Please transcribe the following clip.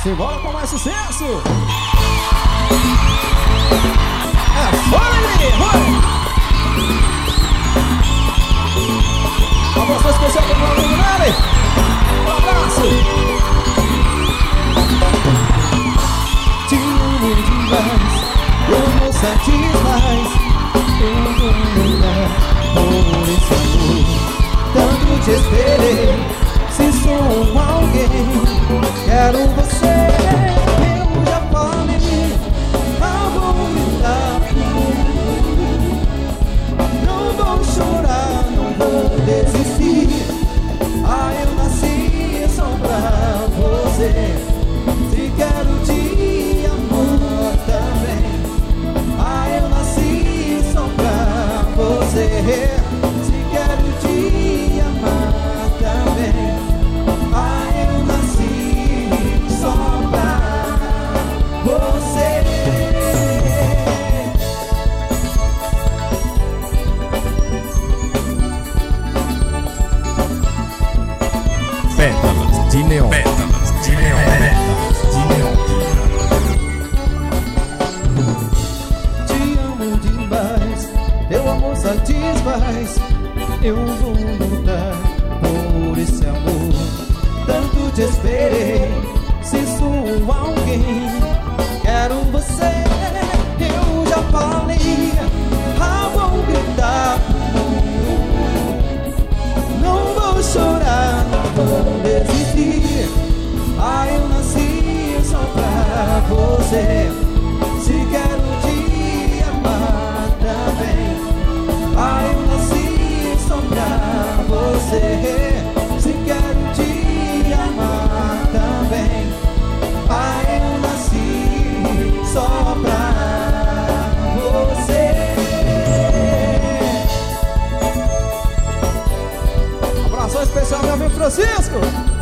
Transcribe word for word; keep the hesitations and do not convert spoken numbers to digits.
Simbora com mais sucesso. É fone, vai! Um abraço especial para o meu amigo Nery. Um abraço. Te amo demais, eu não satisfaz. Eu vou mudar por esse amor. Tanto te esperei, se sou alguém, quero você. Eu já falei, não vou me dar. Não vou chorar, não vou desistir. Ah, eu nasci só pra você. Se quero te amar também. Ah, eu nasci só pra você. Se quero te amar também. Ah, eu nasci só pra você. Pétalas de neon. Pétalas de neon. Pétalas de neon. Te amo demais, teu amor satisfaz. Eu vou lutar por esse amor. Tanto te esperei, se sou alguém, quero você. Eu já falei, ah, vou gritar pro mundo. Não vou chorar, não vou desistir. Ah, eu nasci só pra você. Se quero te amar também. Ah, eu nasci só pra você. Se quero te amar também. Ah, eu nasci só pra você. Abraço especial, meu amigo Francisco.